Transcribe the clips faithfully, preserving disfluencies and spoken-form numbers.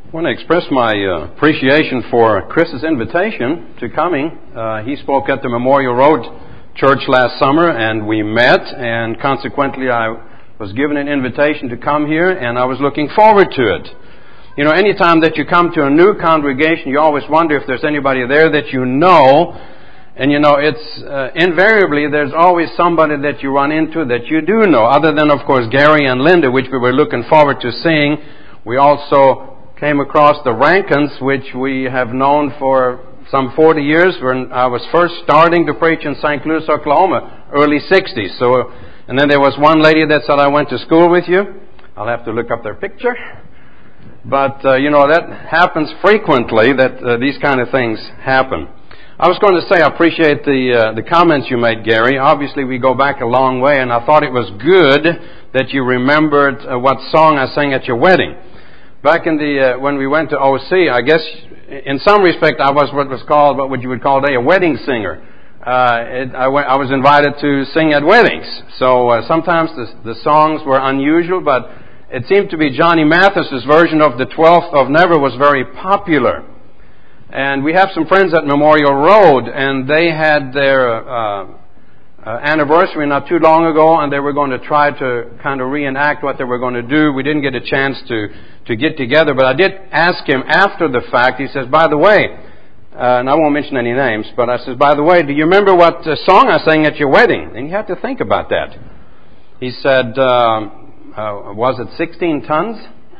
I want to express my uh, appreciation for Chris's invitation to coming. Uh, he spoke at the Memorial Road Church last summer, and we met, and consequently I was given an invitation to come here, and I was looking forward to it. You know, anytime that you come to a new congregation, you always wonder if there's anybody there that you know, and you know, it's uh, invariably there's always somebody that you run into that you do know, other than, of course, Gary and Linda, which we were looking forward to seeing. We also came across the Rankins, which we have known for some forty years, when I was first starting to preach in Saint Louis, Oklahoma, early sixties. So, and then there was one lady that said, I went to school with you. I'll have to look up their picture. But, uh, you know, that happens frequently, that uh, these kind of things happen. I was going to say I appreciate the uh, the comments you made, Gary. Obviously, we go back a long way, and I thought it was good that you remembered uh, what song I sang at your wedding. Back in the, uh, when we went to O C, I guess in some respect I was what was called, what would you would call today, a wedding singer. Uh, it, I, went, I was invited to sing at weddings. So uh, sometimes the, the songs were unusual, but it seemed to be Johnny Mathis's version of the twelfth of Never was very popular. And we have some friends at Memorial Road, and they had their uh, Uh, anniversary not too long ago, and they were going to try to kind of reenact what they were going to do. We didn't get a chance to, to get together, but I did ask him after the fact. He says, by the way, uh, and I won't mention any names, but I says, by the way, do you remember what uh, song I sang at your wedding? And you have to think about that. He said, uh, uh, was it sixteen tons?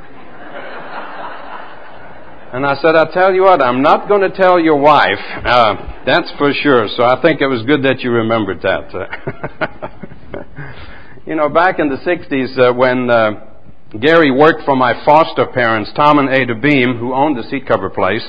And I said, I'll tell you what, I'm not going to tell your wife. Uh, that's for sure. So I think it was good that you remembered that. You know, back in the sixties, uh, when uh, Gary worked for my foster parents, Tom and Ada Beam, who owned the seat cover place,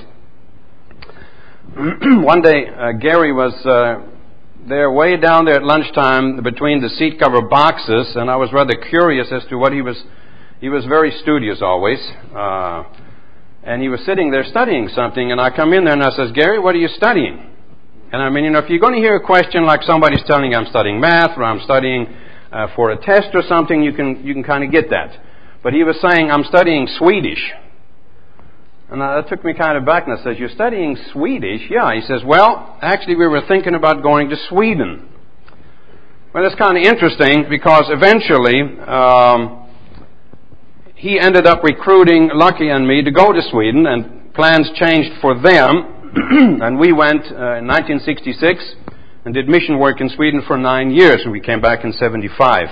one day uh, Gary was uh, there way down there at lunchtime between the seat cover boxes, and I was rather curious as to what he was, he was very studious always. Uh, And he was sitting there studying something, and I come in there and I says, Gary, what are you studying? And I mean, you know, if you're going to hear a question like somebody's telling you I'm studying math or I'm studying uh, for a test or something, you can you can kind of get that. But he was saying, I'm studying Swedish. And that took me kind of back, and I says, you're studying Swedish? Yeah. He says, well, actually we were thinking about going to Sweden. Well, that's kind of interesting because eventually Um, he ended up recruiting Lucky and me to go to Sweden, and plans changed for them. And we went uh, in nineteen sixty-six and did mission work in Sweden for nine years, and we came back in seventy-five.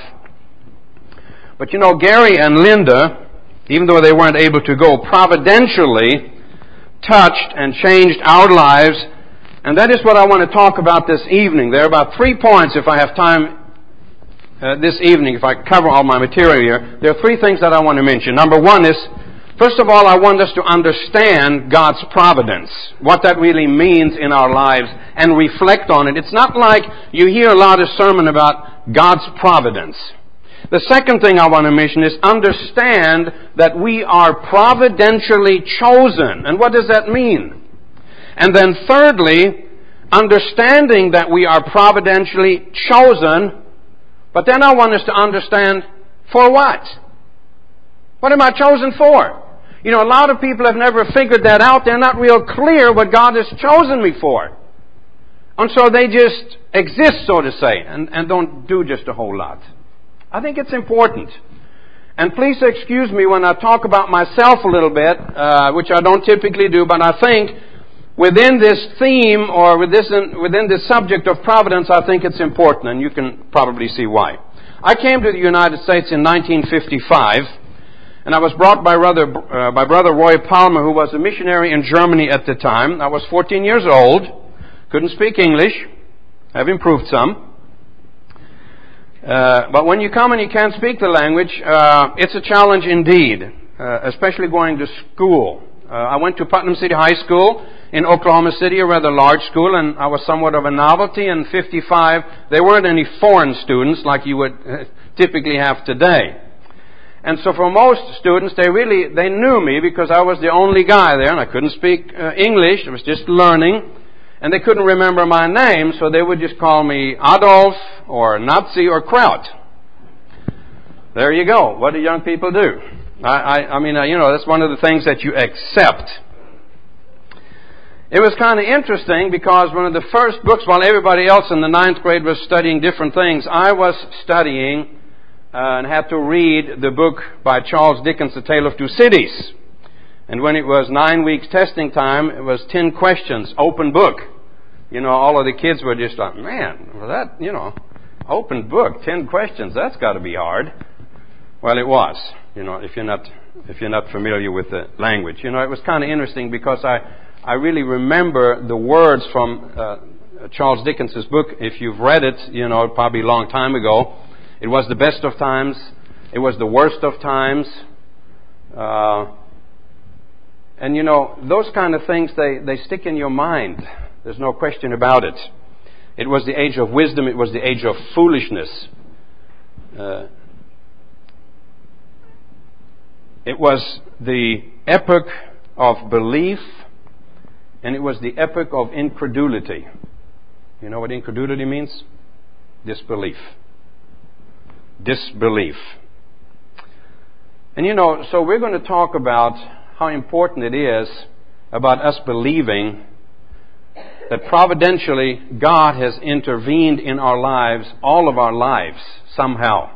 But you know, Gary and Linda, even though they weren't able to go, providentially touched and changed our lives. And that is what I want to talk about this evening. There are about three points, if I have time Uh, this evening, if I cover all my material here. There are three things that I want to mention. Number one is, first of all, I want us to understand God's providence, what that really means in our lives, and reflect on it. It's not like you hear a lot of sermon about God's providence. The second thing I want to mention is understand that we are providentially chosen. And what does that mean? And then thirdly, understanding that we are providentially chosen. But then I want us to understand, for what? What am I chosen for? You know, a lot of people have never figured that out. They're not real clear what God has chosen me for. And so they just exist, so to say, and, and don't do just a whole lot. I think it's important. And please excuse me when I talk about myself a little bit, uh, which I don't typically do, but I think within this theme, or with this, within this subject of providence, I think it's important, and you can probably see why. I came to the United States in nineteen fifty-five, and I was brought by brother, uh, by brother Roy Palmer, who was a missionary in Germany at the time. I was fourteen years old, couldn't speak English, have improved some. Uh, but when you come and you can't speak the language, uh, it's a challenge indeed, uh, especially going to school. Uh, I went to Putnam City High School in Oklahoma City, a rather large school, and I was somewhat of a novelty. In fifty-five, there weren't any foreign students like you would uh, typically have today. And so for most students, they really, they knew me because I was the only guy there, and I couldn't speak uh, English. I was just learning. And they couldn't remember my name, so they would just call me Adolf or Nazi or Kraut. There you go. What do young people do? I, I, I mean, uh, you know, that's one of the things that you accept. It was kind of interesting because one of the first books, while everybody else in the ninth grade was studying different things, I was studying uh, and had to read the book by Charles Dickens, The Tale of Two Cities. And when it was nine weeks testing time, it was ten questions, open book. You know, all of the kids were just like, man, well that, you know, open book, ten questions, that's got to be hard. Well, it was, you know, if you're not if you're not familiar with the language. You know, it was kind of interesting because I, I really remember the words from uh, Charles Dickens' book. If you've read it, you know, probably a long time ago. It was the best of times. It was the worst of times. Uh, and, you know, those kind of things, they, they stick in your mind. There's no question about it. It was the age of wisdom. It was the age of foolishness. Uh, it was the epoch of belief, and it was the epoch of incredulity. You know what incredulity means? Disbelief. Disbelief. And you know, so we're going to talk about how important it is about us believing that providentially God has intervened in our lives, all of our lives, somehow.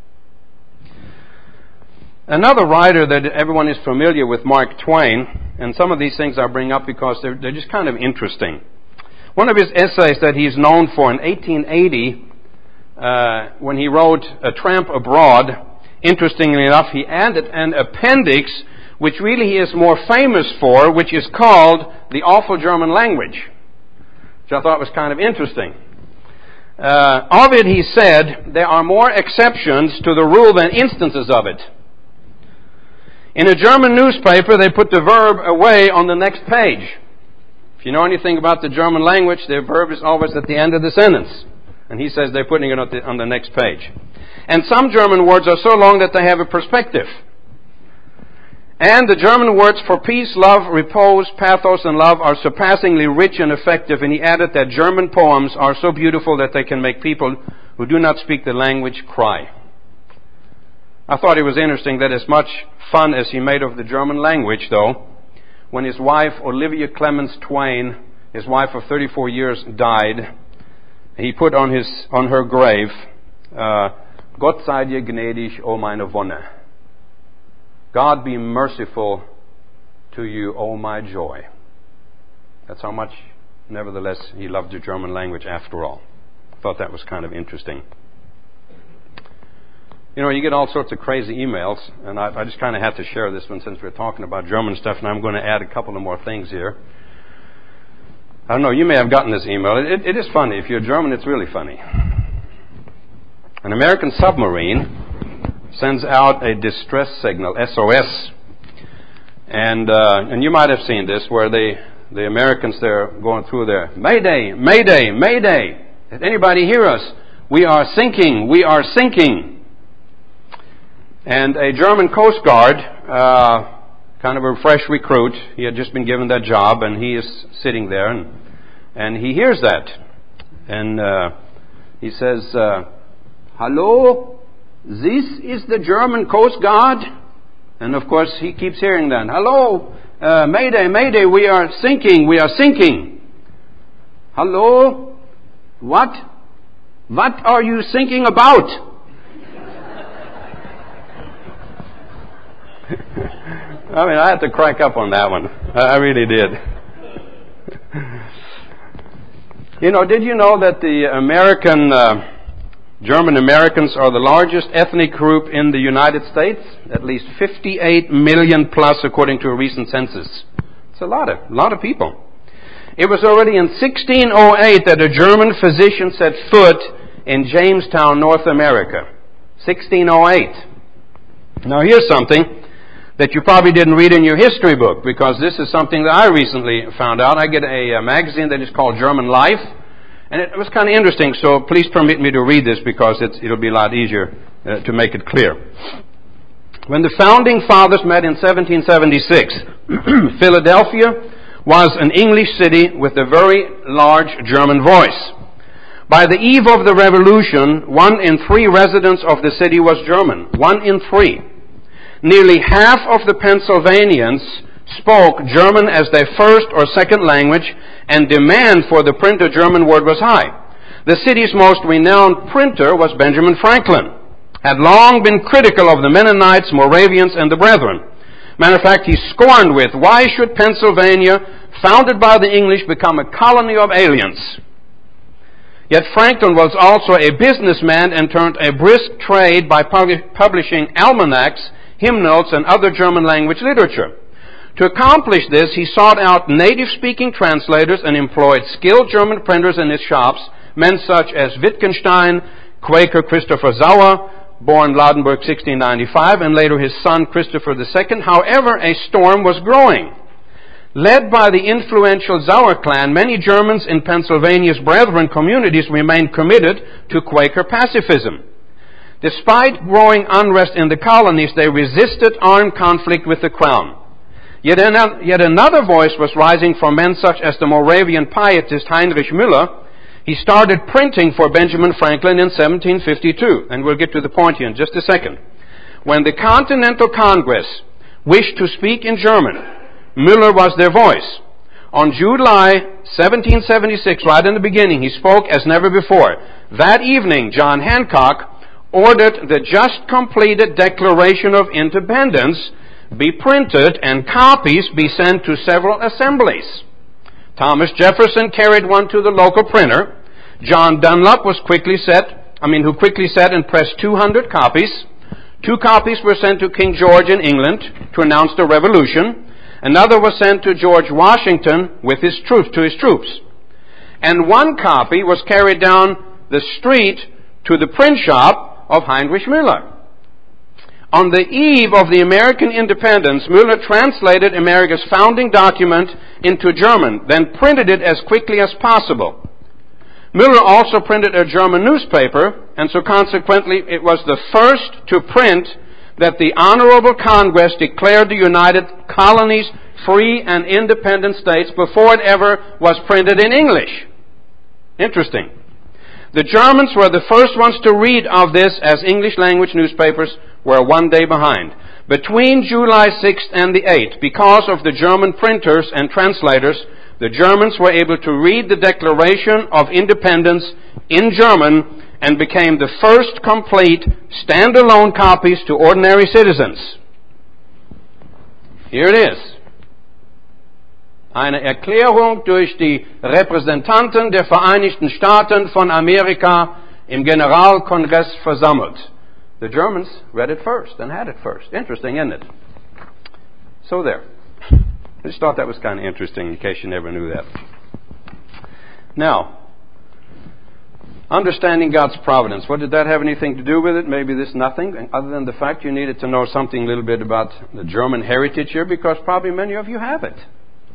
Another writer that everyone is familiar with, Mark Twain, and some of these things I bring up because they're, they're just kind of interesting. One of his essays that he's known for in eighteen eighty, uh, when he wrote A Tramp Abroad, interestingly enough, he added an appendix which really he is more famous for, which is called The Awful German Language, which I thought was kind of interesting. Uh, of it, he said, there are more exceptions to the rule than instances of it. In a German newspaper, they put the verb away on the next page. If you know anything about the German language, the verb is always at the end of the sentence. And he says they're putting it on the, on the next page. And some German words are so long that they have a perspective. And the German words for peace, love, repose, pathos, and love are surpassingly rich and effective. And he added that German poems are so beautiful that they can make people who do not speak the language cry. I thought it was interesting that as much fun as he made of the German language, though, when his wife, Olivia Clemens Twain, his wife of thirty-four years, died, he put on his on her grave, uh, Gott sei dir gnädig, o meine Wonne. God be merciful to you, O my joy. That's how much, nevertheless, he loved the German language after all. I thought that was kind of interesting. You know, you get all sorts of crazy emails, and I, I just kind of have to share this one since we're talking about German stuff, and I'm going to add a couple of more things here. I don't know, you may have gotten this email. It, it is funny. If you're German, it's really funny. An American submarine sends out a distress signal, S O S, and uh, and you might have seen this, where they, the Americans, they're going through their Mayday, Mayday, Mayday. Did anybody hear us? We are sinking, we are sinking. And a German Coast Guard, uh, kind of a fresh recruit, he had just been given that job, and he is sitting there, and, and he hears that. And uh, he says, uh, Hello, this is the German Coast Guard? And of course, he keeps hearing that. Hello, uh, Mayday, Mayday, we are sinking, we are sinking. Hello, what? What are you thinking about? I mean, I had to crack up on that one. I really did. You know, did you know that the American, uh, German Americans are the largest ethnic group in the United States? At least fifty-eight million plus, according to a recent census. It's a lot of, a lot of people. It was already in sixteen oh eight that a German physician set foot in Jamestown, North America. sixteen oh eight. Now here's something that you probably didn't read in your history book, because this is something that I recently found out. I get a, a magazine that is called German Life, and it was kind of interesting, so please permit me to read this because it's, it'll be a lot easier uh, to make it clear. When the Founding Fathers met in seventeen seventy-six, Philadelphia was an English city with a very large German voice. By the eve of the Revolution, one in three residents of the city was German. One in three. Nearly half of the Pennsylvanians spoke German as their first or second language, and demand for the printed German word was high. The city's most renowned printer was Benjamin Franklin, had long been critical of the Mennonites, Moravians, and the Brethren. Matter of fact, he scorned with, why should Pennsylvania, founded by the English, become a colony of aliens? Yet Franklin was also a businessman and turned a brisk trade by publishing almanacs, hymnals, and other German language literature. To accomplish this, he sought out native-speaking translators and employed skilled German printers in his shops, men such as Wittgenstein, Quaker Christopher Sauer, born Ladenburg sixteen ninety-five, and later his son Christopher the Second. However, a storm was growing. Led by the influential Sauer clan, many Germans in Pennsylvania's Brethren communities remained committed to Quaker pacifism. Despite growing unrest in the colonies, they resisted armed conflict with the crown. Yet another voice was rising from men such as the Moravian pietist Heinrich Müller. He started printing for Benjamin Franklin in seventeen fifty-two, and we'll get to the point here in just a second. When the Continental Congress wished to speak in German, Müller was their voice. On July seventeen seventy-six, right in the beginning, he spoke as never before. That evening, John Hancock ordered the just completed Declaration of Independence be printed and copies be sent to several assemblies. Thomas Jefferson carried one to the local printer. John Dunlop was quickly set, I mean, who quickly set and pressed two hundred copies. Two copies were sent to King George in England to announce the Revolution. Another was sent to George Washington with his troops, to his troops. And one copy was carried down the street to the print shop of Heinrich Müller. On the eve of the American independence, Müller translated America's founding document into German, then printed it as quickly as possible. Müller also printed a German newspaper, and so consequently it was the first to print that the Honorable Congress declared the United Colonies free and independent states before it ever was printed in English. Interesting. The Germans were the first ones to read of this, as English language newspapers were one day behind. Between July sixth and the eighth, because of the German printers and translators, the Germans were able to read the Declaration of Independence in German and became the first complete, standalone copies to ordinary citizens. Here it is. Eine Erklärung durch die Repräsentanten der Vereinigten Staaten von Amerika im Generalkongress versammelt. The Germans read it first and had it first. Interesting, isn't it? So there. I just thought that was kind of interesting in case you never knew that. Now, understanding God's providence. What did that have anything to do with it? Maybe this nothing, other than the fact you needed to know something a little bit about the German heritage here, because probably many of you have it.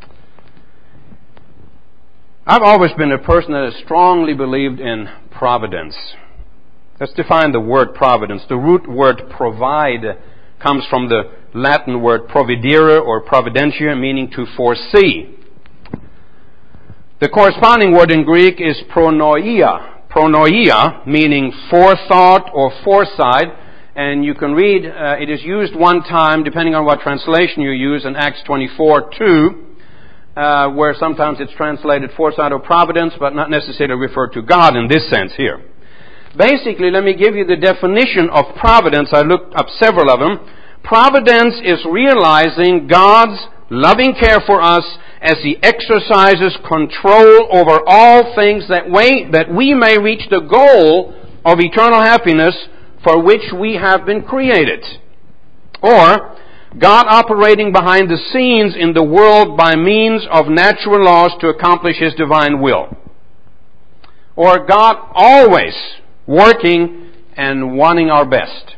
I've always been a person that has strongly believed in providence. Let's define the word providence. The root word provide comes from the Latin word providere or providentia, meaning to foresee. The corresponding word in Greek is pronoia. Pronoia, meaning forethought or foresight. And you can read, uh, it is used one time, depending on what translation you use, in Acts twenty-four two. Uh, where sometimes it's translated foresight or providence, but not necessarily referred to God in this sense here. Basically, let me give you the definition of providence. I looked up several of them. Providence is realizing God's loving care for us as He exercises control over all things that we, that we may reach the goal of eternal happiness for which we have been created. Or, God operating behind the scenes in the world by means of natural laws to accomplish His divine will. Or God always working and wanting our best.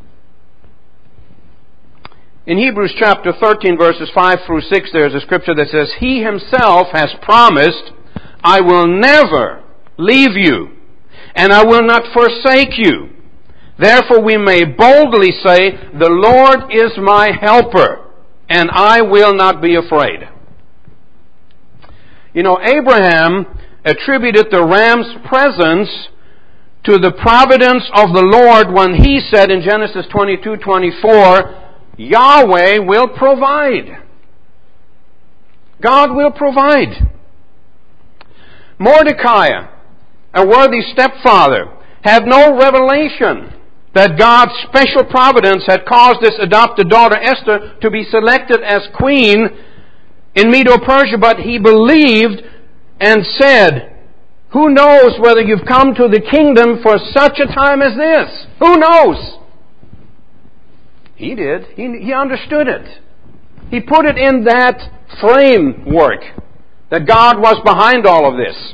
In Hebrews chapter thirteen, verses five through six, there is a scripture that says, He Himself has promised, I will never leave you, and I will not forsake you. Therefore we may boldly say, the Lord is my helper, and I will not be afraid. You know, Abraham attributed the ram's presence to the providence of the Lord when he said in Genesis twenty-two twenty-four, Yahweh will provide. God will provide. Mordecai, a worthy stepfather, had no revelation that God's special providence had caused this adopted daughter Esther to be selected as queen in Medo-Persia, but he believed and said, "Who knows whether you've come to the kingdom for such a time as this? Who knows?" He did. He, he understood it. He put it in that framework that God was behind all of this.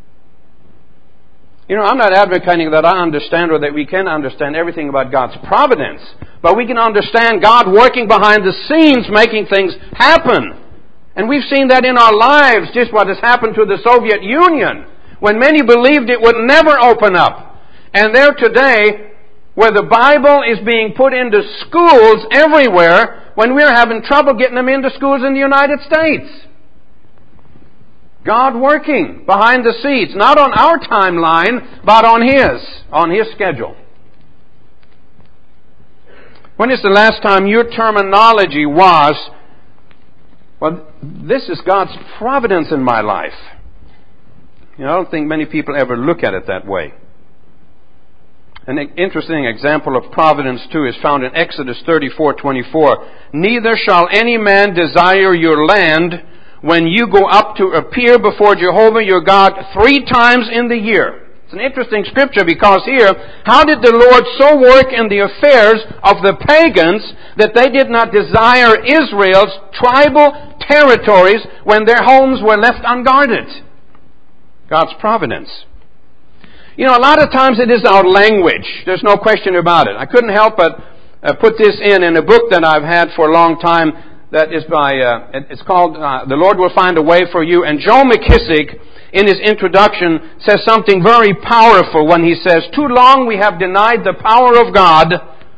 You know, I'm not advocating that I understand or that we can understand everything about God's providence, but we can understand God working behind the scenes, making things happen. And we've seen that in our lives, just what has happened to the Soviet Union, when many believed it would never open up. And there today, where the Bible is being put into schools everywhere, when we're having trouble getting them into schools in the United States. God working behind the scenes, not on our timeline, but on His, on His schedule. When is the last time your terminology was, well, this is God's providence in my life? You know, I don't think many people ever look at it that way. An interesting example of providence, too, is found in Exodus thirty-four twenty-four. "Neither shall any man desire your land when you go up to appear before Jehovah your God three times in the year." It's an interesting scripture because here, how did the Lord so work in the affairs of the pagans that they did not desire Israel's tribal territories when their homes were left unguarded? God's providence. You know, a lot of times it is our language. There's no question about it. I couldn't help but uh, put this in in a book that I've had for a long time that is by, uh, it's called uh, The Lord Will Find a Way for You. And Joe McKissick, in his introduction, says something very powerful when he says, "Too long we have denied the power of God.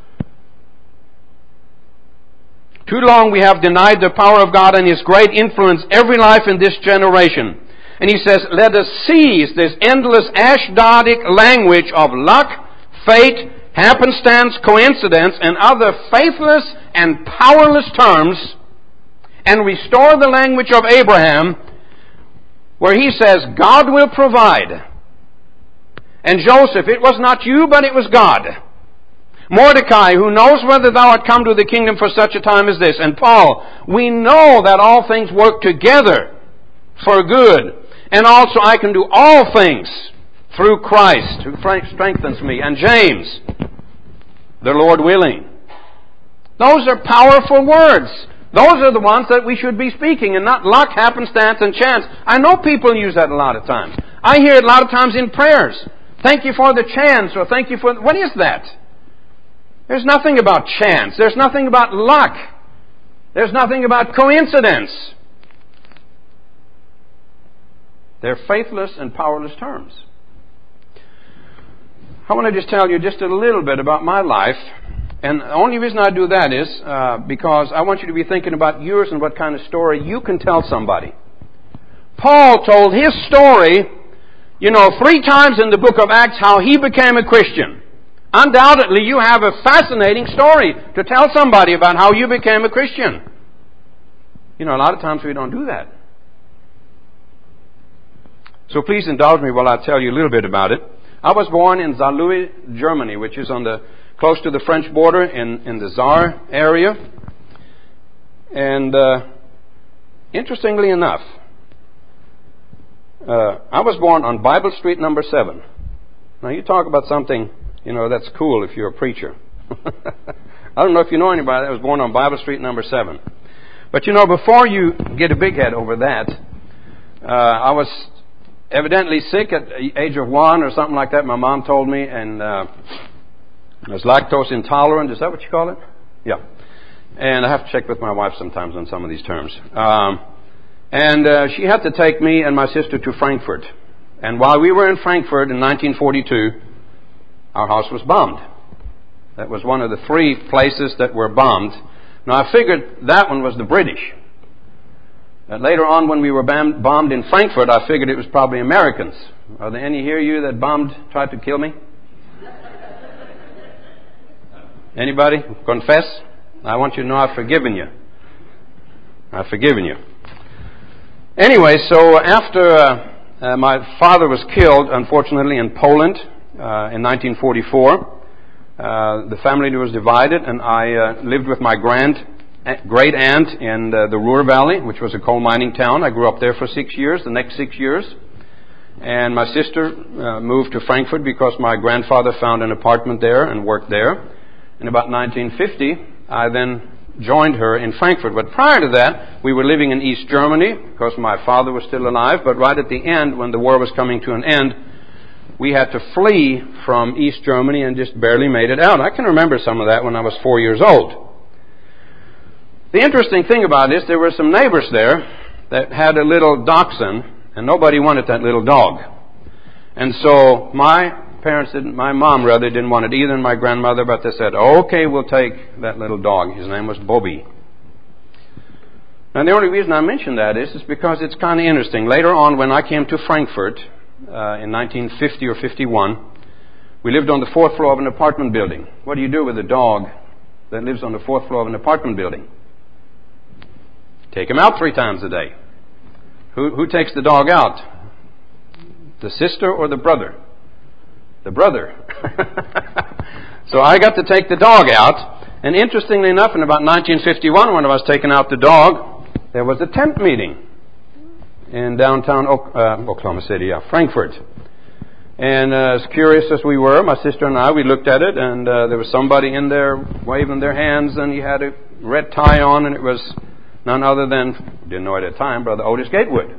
Too long we have denied the power of God and His great influence every life in this generation." And he says, "Let us seize this endless Ashdodic language of luck, fate, happenstance, coincidence, and other faithless and powerless terms, and restore the language of Abraham, where he says, 'God will provide.' And Joseph, 'It was not you, but it was God.' Mordecai, 'Who knows whether thou art come to the kingdom for such a time as this?' And Paul, 'We know that all things work together for good. And also I can do all things through Christ, who strengthens me.' And James, 'The Lord willing.'" Those are powerful words. Those are the ones that we should be speaking, and not luck, happenstance, and chance. I know people use that a lot of times. I hear it a lot of times in prayers. "Thank you for the chance," or "Thank you for..." What is that? There's nothing about chance. There's nothing about luck. There's nothing about coincidence. They're faithless and powerless terms. I want to just tell you just a little bit about my life. And the only reason I do that is uh, because I want you to be thinking about yours and what kind of story you can tell somebody. Paul told his story, you know, three times in the book of Acts how he became a Christian. Undoubtedly, you have a fascinating story to tell somebody about how you became a Christian. You know, a lot of times we don't do that. So please indulge me while I tell you a little bit about it. I was born in Saarlouis, Germany, which is on the close to the French border in, in the Saar area. And uh, interestingly enough, uh, I was born on Bible Street number seven. Now you talk about something, you know, that's cool if you're a preacher. I don't know if you know anybody that was born on Bible Street number seven. But you know, before you get a big head over that, uh, I was evidently sick at the age of one or something like that. My mom told me, and uh, I was lactose intolerant. Is that what you call it? Yeah. And I have to check with my wife sometimes on some of these terms. Um, and uh, she had to take me and my sister to Frankfurt. And while we were in Frankfurt in nineteen forty-two, our house was bombed. That was one of the three places that were bombed. Now I figured that one was the British. And later on, when we were bombed in Frankfurt, I figured it was probably Americans. Are there any here you that bombed, tried to kill me? Anybody? Confess? I want you to know I've forgiven you. I've forgiven you. Anyway, so after uh, uh, my father was killed, unfortunately, in Poland uh, in nineteen forty-four, uh, the family was divided, and I uh, lived with my grand great aunt in uh, the Ruhr Valley, which was a coal mining town. I grew up there for six years, the next six years. And my sister uh, moved to Frankfurt because my grandfather found an apartment there and worked there. In about nineteen fifty, I then joined her in Frankfurt. But prior to that, we were living in East Germany because my father was still alive. But right at the end, when the war was coming to an end, we had to flee from East Germany and just barely made it out. I can remember some of that when I was four years old. The interesting thing about this, there were some neighbors there that had a little dachshund, and nobody wanted that little dog. And so my parents didn't, my mom rather didn't want it either, and my grandmother, but they said, okay, we'll take that little dog. His name was Bobby. And the only reason I mention that is, is because it's kind of interesting. Later on, when I came to Frankfurt uh, in nineteen fifty or fifty-one, we lived on the fourth floor of an apartment building. What do you do with a dog that lives on the fourth floor of an apartment building? Take him out three times a day. Who, who takes the dog out? The sister or the brother? The brother. So I got to take the dog out. And interestingly enough, in about nineteen fifty-one, when I was taking out the dog, there was a tent meeting in downtown Oak, uh, Oklahoma City, yeah, Frankfurt. And uh, as curious as we were, my sister and I, we looked at it, and uh, there was somebody in there waving their hands, and he had a red tie on, and it was none other than, didn't know at the time, Brother Otis Gatewood.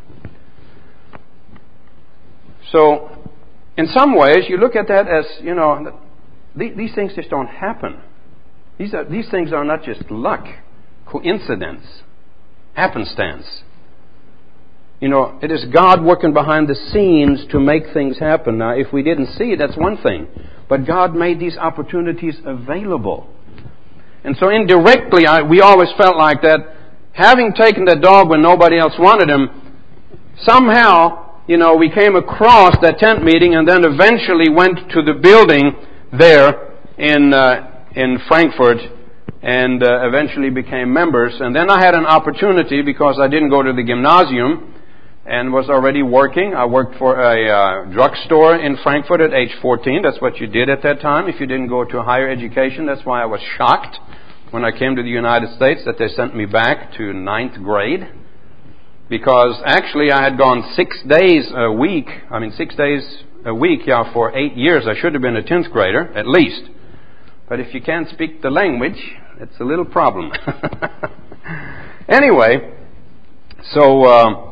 So, in some ways, you look at that as, you know, these things just don't happen. These are, these things are not just luck, coincidence, happenstance. You know, it is God working behind the scenes to make things happen. Now, if we didn't see it, that's one thing. But God made these opportunities available. And so indirectly, I, we always felt like that, having taken that dog when nobody else wanted him, somehow, you know, we came across that tent meeting and then eventually went to the building there in uh, in Frankfurt and uh, eventually became members. And then I had an opportunity, because I didn't go to the gymnasium and was already working. I worked for a uh, drugstore in Frankfurt at age fourteen. That's what you did at that time if you didn't go to higher education. That's why I was shocked when I came to the United States that they sent me back to ninth grade. Because actually I had gone six days a week, I mean six days a week, yeah, for eight years. I should have been a tenth grader, at least. But if you can't speak the language, it's a little problem. Anyway, so uh,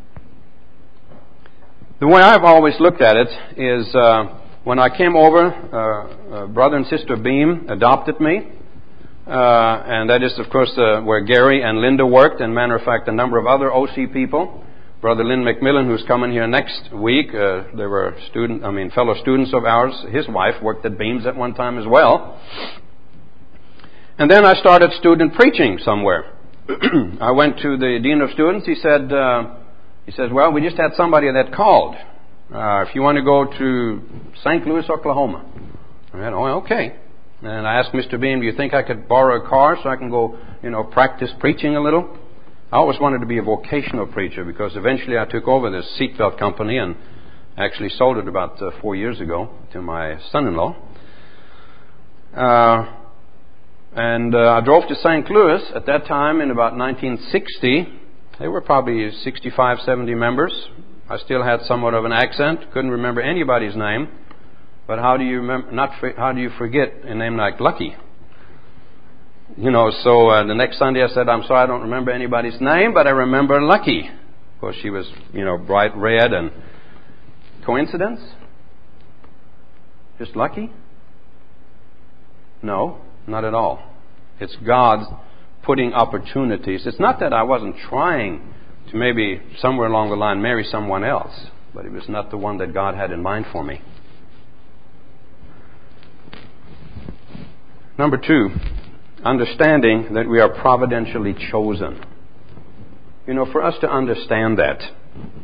the way I've always looked at it is uh, when I came over, uh, uh, brother and sister Beam adopted me. Uh, and that is, of course, uh, where Gary and Linda worked, and matter of fact, a number of other O C people. Brother Lynn McMillan, who's coming here next week, uh, they were student, I mean, fellow students of ours. His wife worked at Beams at one time as well. And then I started student preaching somewhere. I went to the dean of students. He said, uh, he says, well, we just had somebody that called. Uh, if you want to go to Saint Louis, Oklahoma. I said, oh, okay. And I asked Mister Beam, do you think I could borrow a car so I can go, you know, practice preaching a little? I always wanted to be a vocational preacher, because eventually I took over this seatbelt company and actually sold it about uh, four years ago to my son-in-law. Uh, and uh, I drove to Saint Louis at that time in about nineteen sixty. There were probably sixty-five, seventy members. I still had somewhat of an accent, couldn't remember anybody's name. But how do you remember, not how do you forget a name like Lucky? You know, so uh, the next Sunday I said, I'm sorry I don't remember anybody's name, but I remember Lucky. Of course, she was, you know, bright red. And coincidence? Just lucky? No, not at all. It's God putting opportunities. It's not that I wasn't trying to maybe somewhere along the line marry someone else, but it was not the one that God had in mind for me. Number two, understanding that we are providentially chosen. You know, for us to understand that.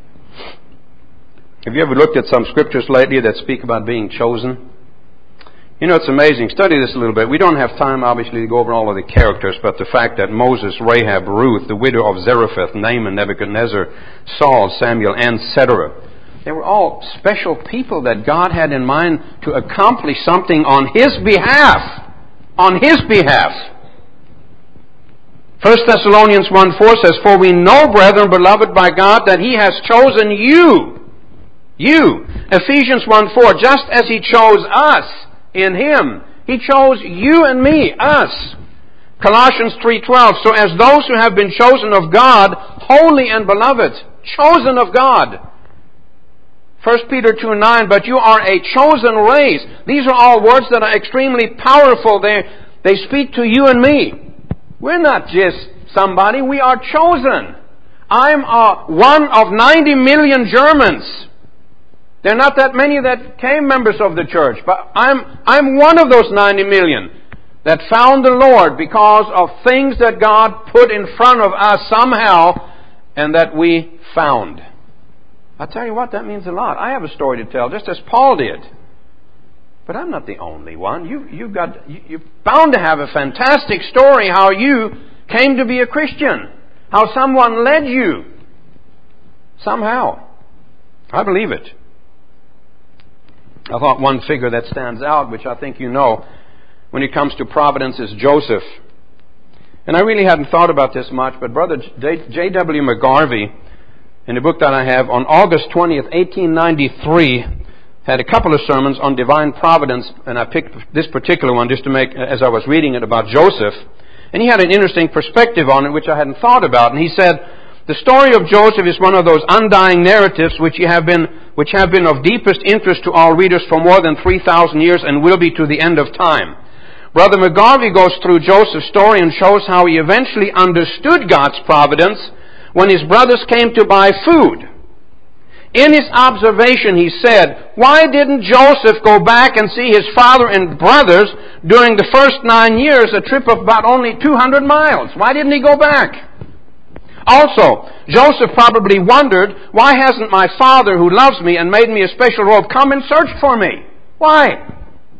Have you ever looked at some scriptures lately that speak about being chosen? You know, it's amazing. Study this a little bit. We don't have time, obviously, to go over all of the characters, but the fact that Moses, Rahab, Ruth, the widow of Zarephath, Naaman, Nebuchadnezzar, Saul, Samuel, and et cetera, they were all special people that God had in mind to accomplish something on His behalf. On His behalf. First Thessalonians one four says, "For we know, brethren, beloved by God, that He has chosen you." You. Ephesians one four, just as He chose us in Him. He chose you and me, us. Colossians three twelve, "So as those who have been chosen of God, holy and beloved." Chosen of God. First Peter two nine, "But you are a chosen race." These are all words that are extremely powerful. They, they speak to you and me. We're not just somebody. We are chosen. I'm a, one of ninety million Germans. There are not that many that came members of the church, but I'm, I'm one of those ninety million that found the Lord because of things that God put in front of us somehow and that we found. I'll tell you what, that means a lot. I have a story to tell, just as Paul did. But I'm not the only one. You, you've got, you, you're bound to have a fantastic story how you came to be a Christian. How someone led you. Somehow. I believe it. I thought one figure that stands out, which I think you know, when it comes to providence, is Joseph. And I really hadn't thought about this much, but Brother J W McGarvey, in the book that I have, on August twentieth, eighteen ninety-three, had a couple of sermons on divine providence, and I picked this particular one just to make, as I was reading it, about Joseph. And he had an interesting perspective on it, which I hadn't thought about. And he said, "The story of Joseph is one of those undying narratives which you have been which have been of deepest interest to all readers for more than three thousand years and will be to the end of time." Brother McGarvey goes through Joseph's story and shows how he eventually understood God's providence when his brothers came to buy food. In his observation, he said, "Why didn't Joseph go back and see his father and brothers during the first nine years, a trip of about only two hundred miles? Why didn't he go back?" Also, Joseph probably wondered, "Why hasn't my father, who loves me and made me a special robe, come and searched for me? Why?"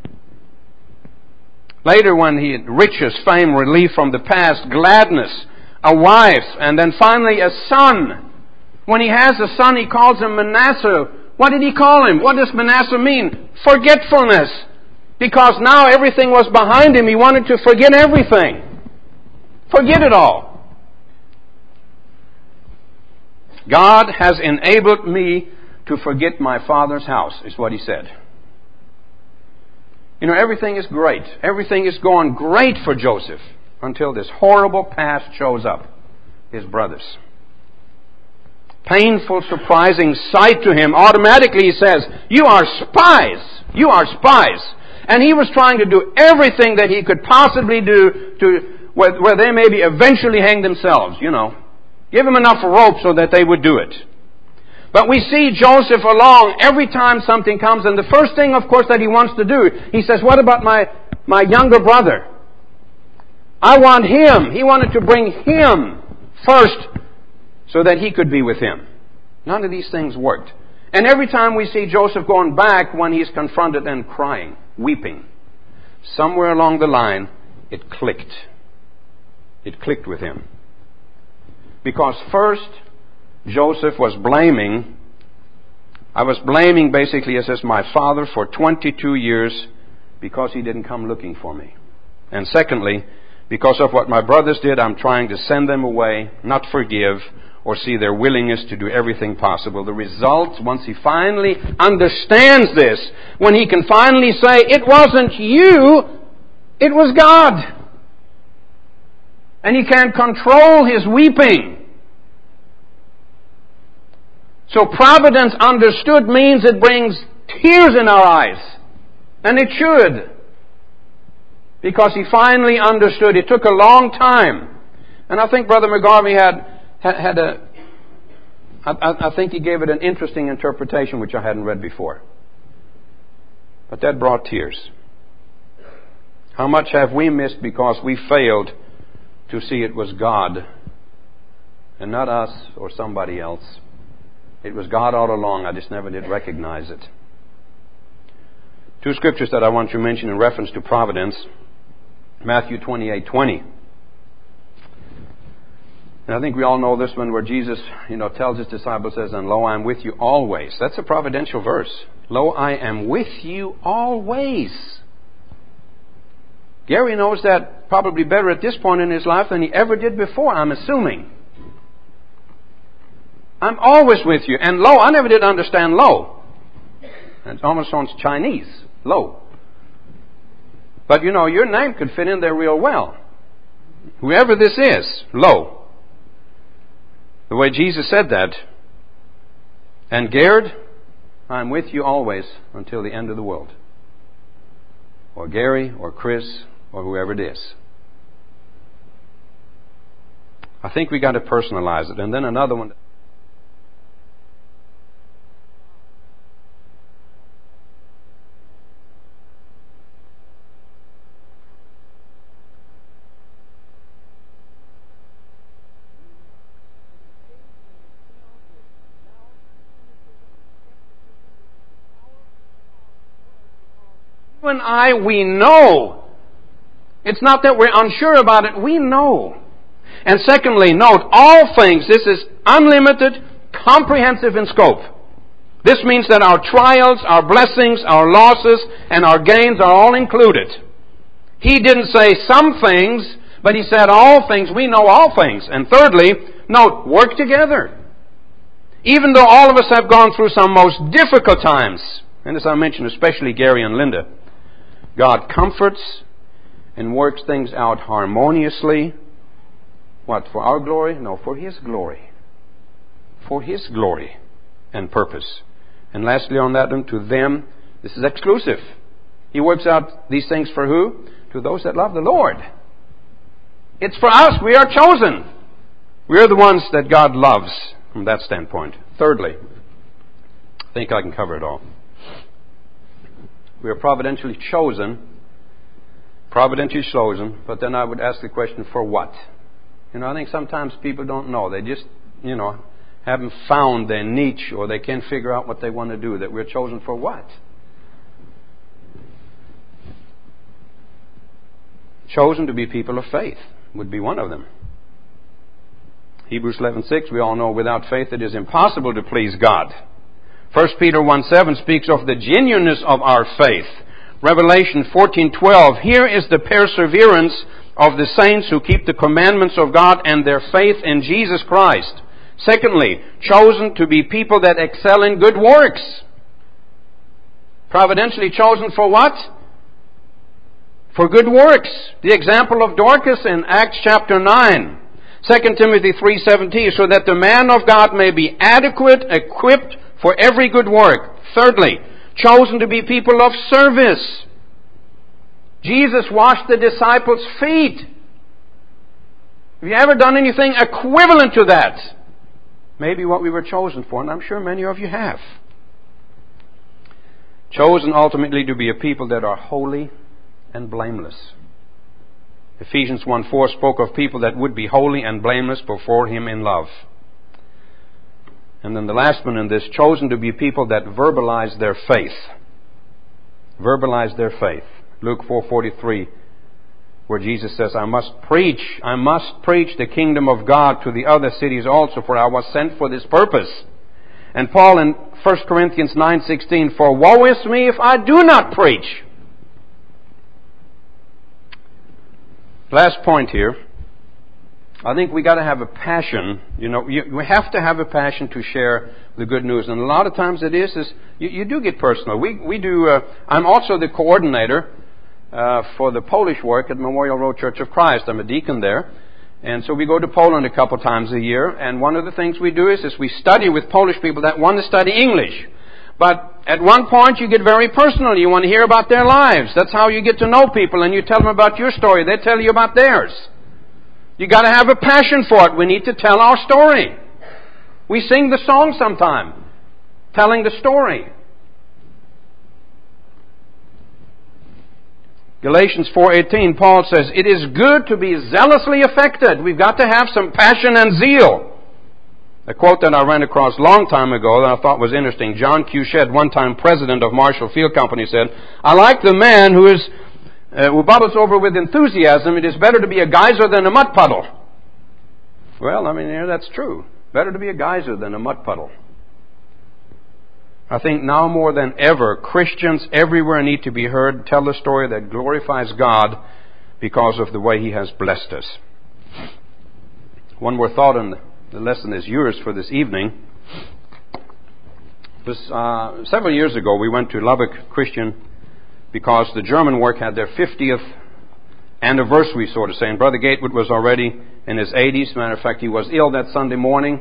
Later, when he had riches, fame, relief from the past, gladness, a wife, and then finally a son. When he has a son, he calls him Manasseh. What did he call him? What does Manasseh mean? Forgetfulness. Because now everything was behind him. He wanted to forget everything. Forget it all. "God has enabled me to forget my father's house," is what he said. You know, everything is great. Everything is going great for Joseph until this horrible past shows up. His brothers. Painful, surprising sight to him. Automatically he says, "You are spies. You are spies." And he was trying to do everything that he could possibly do to where, where they maybe eventually hang themselves, you know. Give them enough rope so that they would do it. But we see Joseph along every time something comes, and the first thing, of course, that he wants to do, he says, "What about my, my younger brother? I want him." He wanted to bring him first so that he could be with him. None of these things worked. And every time we see Joseph going back when he's confronted and crying, weeping, somewhere along the line, it clicked. It clicked with him. Because first, Joseph was blaming, I was blaming basically, it says, my father for twenty-two years because he didn't come looking for me. And secondly, because of what my brothers did, I'm trying to send them away, not forgive, or see their willingness to do everything possible. The result, once he finally understands this, when he can finally say, "It wasn't you, it was God." And he can't control his weeping. So providence understood means it brings tears in our eyes. And it should. Because he finally understood. It took a long time. And I think Brother McGarvey had, had, had a, I, I think he gave it an interesting interpretation which I hadn't read before. But that brought tears. How much have we missed because we failed to see it was God and not us or somebody else? It was God all along. I just never did recognize it. Two scriptures that I want to mention in reference to providence. Matthew twenty-eight twenty. And I think we all know this one where Jesus, you know, tells his disciples, says, and lo, I am with you always. That's a providential verse. Lo, I am with you always. Gary knows that probably better at this point in his life than he ever did before, I'm assuming. I'm always with you. And lo, I never did understand lo. It almost sounds Chinese. Lo. But you know, your name could fit in there real well. Whoever this is, lo. The way Jesus said that. And Gerd, I'm with you always until the end of the world. Or Gary, or Chris, or whoever it is. I think we got to personalize it. And then another one. You and I, we know. It's not that we're unsure about it. We know. And secondly, note, all things, this is unlimited, comprehensive in scope. This means that our trials, our blessings, our losses, and our gains are all included. He didn't say some things, but he said all things. We know all things. And thirdly, note, work together. Even though all of us have gone through some most difficult times, and as I mentioned, especially Gary and Linda, God comforts and works things out harmoniously. What? For our glory? No, for His glory. For His glory and purpose. And lastly on that one, to them, this is exclusive. He works out these things for who? To those that love the Lord. It's for us. We are chosen. We are the ones that God loves from that standpoint. Thirdly, I think I can cover it all. We are providentially chosen. Providentially chosen. But then I would ask the question, for what? You know, I think sometimes people don't know. They just, you know, haven't found their niche, or they can't figure out what they want to do. That we're chosen for what? Chosen to be people of faith would be one of them. Hebrews eleven six, we all know, without faith it is impossible to please God. First Peter one seven speaks of the genuineness of our faith. Revelation fourteen twelve, here is the perseverance of the saints who keep the commandments of God and their faith in Jesus Christ. Secondly, chosen to be people that excel in good works. Providentially chosen for what? For good works. The example of Dorcas in Acts chapter nine. Second Timothy three seventeen, so that the man of God may be adequate, equipped for every good work. Thirdly, chosen to be people of service. Jesus washed the disciples' feet. Have you ever done anything equivalent to that? Maybe what we were chosen for, and I'm sure many of you have. Chosen ultimately to be a people that are holy and blameless. Ephesians one four spoke of people that would be holy and blameless before Him in love. And then the last one in this, chosen to be people that verbalize their faith. Verbalize their faith. Luke four forty-three, where Jesus says, I must preach, I must preach the kingdom of God to the other cities also, for I was sent for this purpose. And Paul in First Corinthians nine sixteen, for woe is me if I do not preach. Last point here. I think we got to have a passion. You know, you, we have to have a passion to share the good news. And a lot of times it is, is you, you do get personal. We we do. Uh, I'm also the coordinator uh, for the Polish work at Memorial Road Church of Christ. I'm a deacon there, and so we go to Poland a couple times a year. And one of the things we do is, is we study with Polish people that want to study English. But at one point you get very personal. You want to hear about their lives. That's how you get to know people, and you tell them about your story. They tell you about theirs. You got to have a passion for it. We need to tell our story. We sing the song sometime, telling the story. Galatians four eighteen, Paul says, it is good to be zealously affected. We've got to have some passion and zeal. A quote that I ran across a long time ago that I thought was interesting. John Cushett, one time president of Marshall Field Company, said, "I like the man who is uh, who bubbles over with enthusiasm. It is better to be a geyser than a mud puddle." Well, I mean, yeah, that's true. Better to be a geyser than a mud puddle. I think now more than ever, Christians everywhere need to be heard tell the story that glorifies God because of the way He has blessed us. One more thought on the lesson is yours for this evening. This, uh, several years ago, we went to Lubbock Christian because the German work had their fiftieth anniversary, so to say. And Brother Gatewood was already in his eighties. Matter of fact, he was ill that Sunday morning.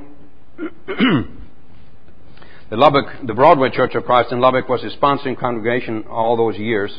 The Lubbock, the Broadway Church of Christ in Lubbock was his sponsoring congregation all those years.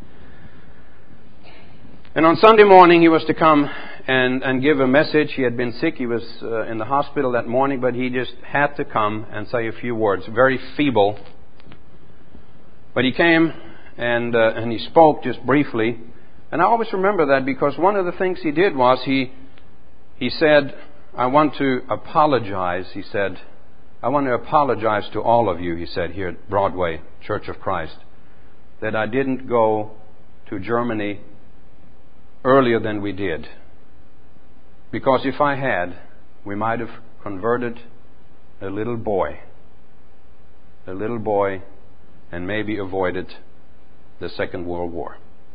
And on Sunday morning, he was to come and, and give a message. He had been sick. He was uh, in the hospital that morning, but he just had to come and say a few words. Very feeble. But he came and uh, and he spoke just briefly. And I always remember that because one of the things he did was he he said, "I want to apologize," he said, "I want to apologize to all of you," he said, "here at Broadway Church of Christ, that I didn't go to Germany earlier than we did. Because if I had, we might have converted a little boy, a little boy, and maybe avoided the Second World War."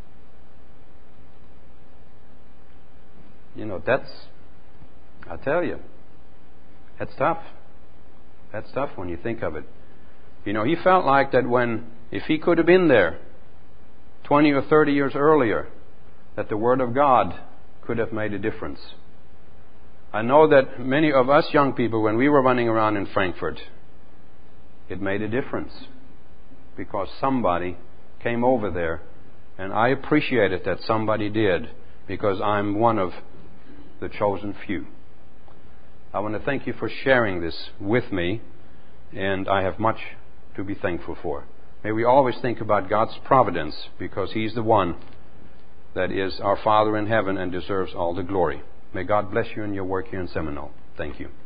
You know, that's, I tell you, that's tough. That's tough when you think of it. You know, he felt like that when, if he could have been there twenty or thirty years earlier, that the Word of God could have made a difference. I know that many of us young people, when we were running around in Frankfurt, it made a difference because somebody came over there, and I appreciate it that somebody did because I'm one of the chosen few. I want to thank you for sharing this with me, and I have much to be thankful for. May we always think about God's providence because He's the one that is our Father in heaven and deserves all the glory. May God bless you in your work here in Seminole. Thank you.